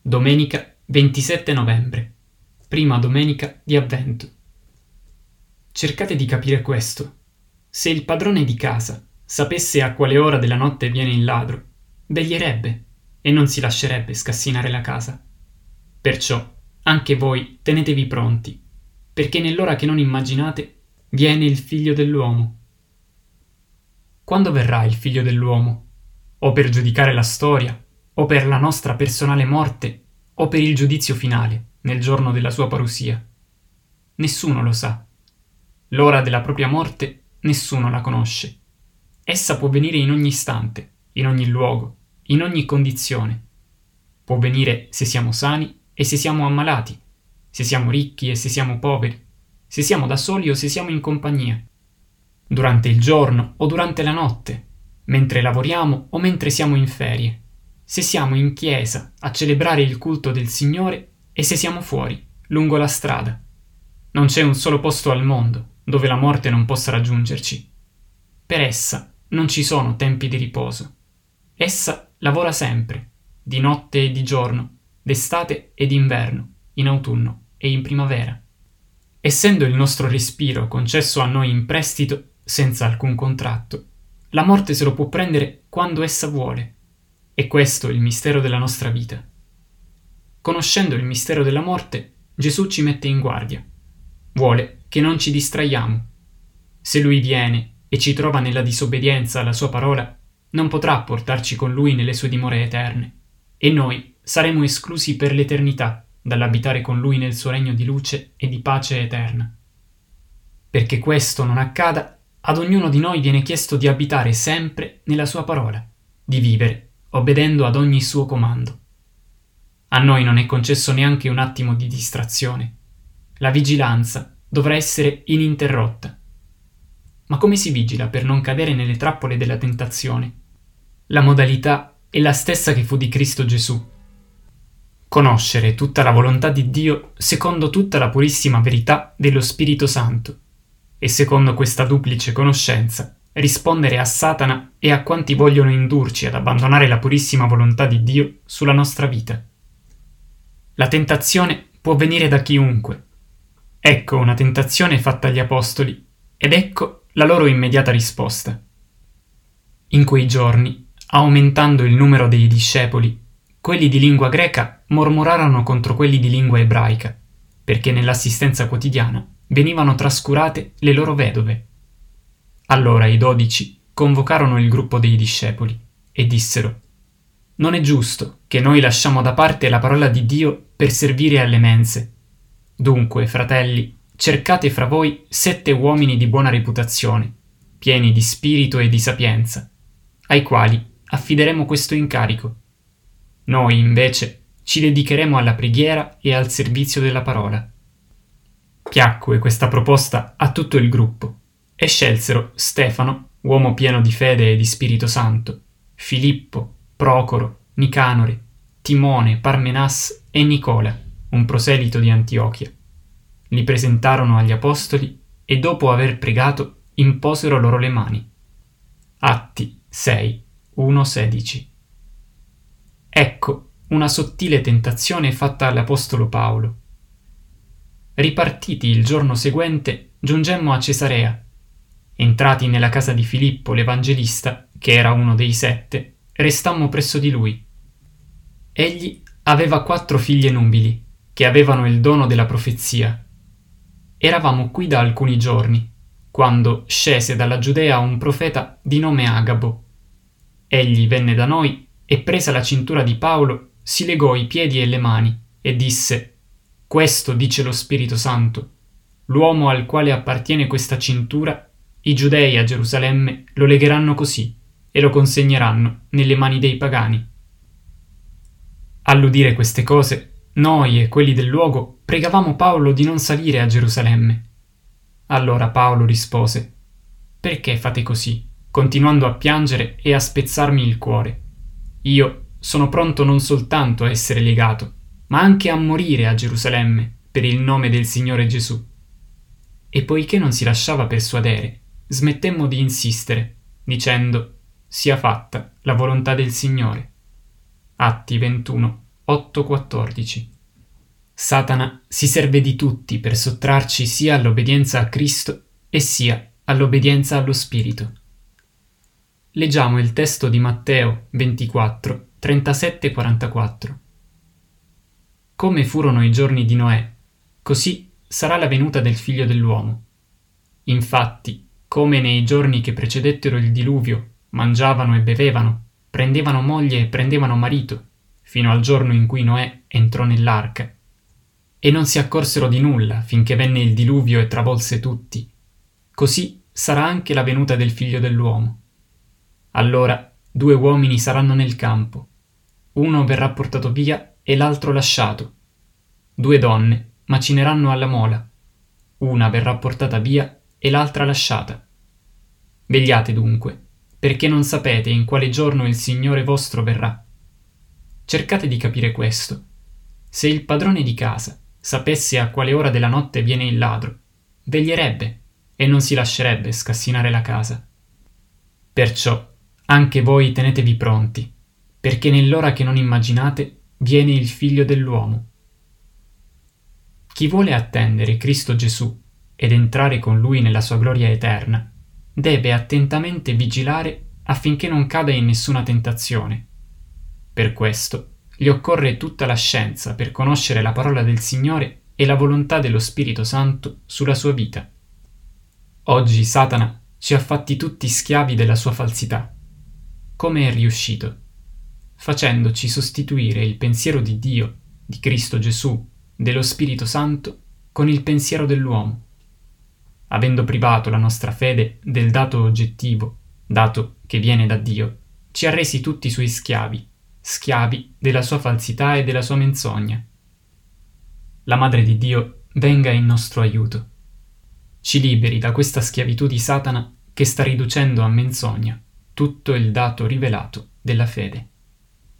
Domenica 27 novembre, prima domenica di Avvento. Cercate di capire questo. Se il padrone di casa sapesse a quale ora della notte viene il ladro, veglierebbe e non si lascerebbe scassinare la casa. Perciò anche voi tenetevi pronti, perché nell'ora che non immaginate viene il Figlio dell'uomo. Quando verrà il Figlio dell'uomo? O per giudicare la storia, o per la nostra personale morte, o per il giudizio finale, nel giorno della sua parusia? Nessuno lo sa. L'ora della propria morte nessuno la conosce. Essa può venire in ogni istante, in ogni luogo, in ogni condizione. Può venire se siamo sani e se siamo ammalati, se siamo ricchi e se siamo poveri, se siamo da soli o se siamo in compagnia, durante il giorno o durante la notte, mentre lavoriamo o mentre siamo in ferie, se siamo in chiesa a celebrare il culto del Signore e se siamo fuori, lungo la strada. Non c'è un solo posto al mondo dove la morte non possa raggiungerci. Per essa non ci sono tempi di riposo. Essa lavora sempre, di notte e di giorno, d'estate e d'inverno, in autunno e in primavera. Essendo il nostro respiro concesso a noi in prestito, senza alcun contratto, la morte se lo può prendere quando essa vuole. E questo è il mistero della nostra vita. Conoscendo il mistero della morte, Gesù ci mette in guardia. Vuole che non ci distraiamo. Se Lui viene e ci trova nella disobbedienza alla Sua parola, non potrà portarci con Lui nelle Sue dimore eterne, e noi saremo esclusi per l'eternità dall'abitare con Lui nel Suo regno di luce e di pace eterna. Perché questo non accada, ad ognuno di noi viene chiesto di abitare sempre nella Sua parola, di vivere obbedendo ad ogni Suo comando. A noi non è concesso neanche un attimo di distrazione. La vigilanza dovrà essere ininterrotta. Ma come si vigila per non cadere nelle trappole della tentazione? La modalità è la stessa che fu di Cristo Gesù. Conoscere tutta la volontà di Dio secondo tutta la purissima verità dello Spirito Santo, e secondo questa duplice conoscenza rispondere a Satana e a quanti vogliono indurci ad abbandonare la purissima volontà di Dio sulla nostra vita. La tentazione può venire da chiunque. Ecco una tentazione fatta agli apostoli, ed ecco la loro immediata risposta. In quei giorni, aumentando il numero dei discepoli, quelli di lingua greca mormorarono contro quelli di lingua ebraica, perché nell'assistenza quotidiana venivano trascurate le loro vedove. Allora i 12 convocarono il gruppo dei discepoli e dissero: «Non è giusto che noi lasciamo da parte la parola di Dio per servire alle mense. Dunque, fratelli, cercate fra voi 7 uomini di buona reputazione, pieni di spirito e di sapienza, ai quali affideremo questo incarico. Noi, invece, ci dedicheremo alla preghiera e al servizio della parola». Piacque questa proposta a tutto il gruppo e scelsero Stefano, uomo pieno di fede e di Spirito Santo, Filippo, Procoro, Nicanore, Timone, Parmenas e Nicola, un proselito di Antiochia. Li presentarono agli apostoli e dopo aver pregato imposero loro le mani. Atti 6, 1-16. Ecco una sottile tentazione fatta all'apostolo Paolo. Ripartiti il giorno seguente, giungemmo a Cesarea. Entrati nella casa di Filippo l'Evangelista, che era uno dei 7, restammo presso di lui. Egli aveva 4 figlie nubili, che avevano il dono della profezia. Eravamo qui da alcuni giorni, quando scese dalla Giudea un profeta di nome Agabo. Egli venne da noi e, presa la cintura di Paolo, si legò i piedi e le mani e disse: «Questo dice lo Spirito Santo: l'uomo al quale appartiene questa cintura, i giudei a Gerusalemme lo legheranno così e lo consegneranno nelle mani dei pagani». All'udire queste cose, noi e quelli del luogo pregavamo Paolo di non salire a Gerusalemme. Allora Paolo rispose: «Perché fate così, continuando a piangere e a spezzarmi il cuore? Io sono pronto non soltanto a essere legato, ma anche a morire a Gerusalemme per il nome del Signore Gesù». E poiché non si lasciava persuadere, smettemmo di insistere, dicendo: «Sia fatta la volontà del Signore». Atti 21, 8,14. Satana si serve di tutti per sottrarci sia all'obbedienza a Cristo e sia all'obbedienza allo Spirito. Leggiamo il testo di Matteo 24, 37-44. Come furono i giorni di Noè, così sarà la venuta del Figlio dell'uomo. Infatti, come nei giorni che precedettero il diluvio, mangiavano e bevevano, prendevano moglie e prendevano marito, fino al giorno in cui Noè entrò nell'arca, e non si accorsero di nulla finché venne il diluvio e travolse tutti. Così sarà anche la venuta del Figlio dell'uomo. Allora 2 uomini saranno nel campo, uno verrà portato via e l'altro lasciato. 2 donne macineranno alla mola, una verrà portata via e l'altra lasciata. Vegliate dunque, perché non sapete in quale giorno il Signore vostro verrà. Cercate di capire questo. Se il padrone di casa sapesse a quale ora della notte viene il ladro, veglierebbe e non si lascerebbe scassinare la casa. Perciò anche voi tenetevi pronti, perché nell'ora che non immaginate viene il Figlio dell'uomo. Chi vuole attendere Cristo Gesù ed entrare con Lui nella sua gloria eterna, deve attentamente vigilare affinché non cada in nessuna tentazione. Per questo gli occorre tutta la scienza per conoscere la parola del Signore e la volontà dello Spirito Santo sulla sua vita. Oggi Satana ci ha fatti tutti schiavi della sua falsità. Come è riuscito? Facendoci sostituire il pensiero di Dio, di Cristo Gesù, dello Spirito Santo con il pensiero dell'uomo. Avendo privato la nostra fede del dato oggettivo, dato che viene da Dio, ci ha resi tutti suoi schiavi, schiavi della sua falsità e della sua menzogna. La Madre di Dio venga in nostro aiuto. Ci liberi da questa schiavitù di Satana che sta riducendo a menzogna tutto il dato rivelato della fede.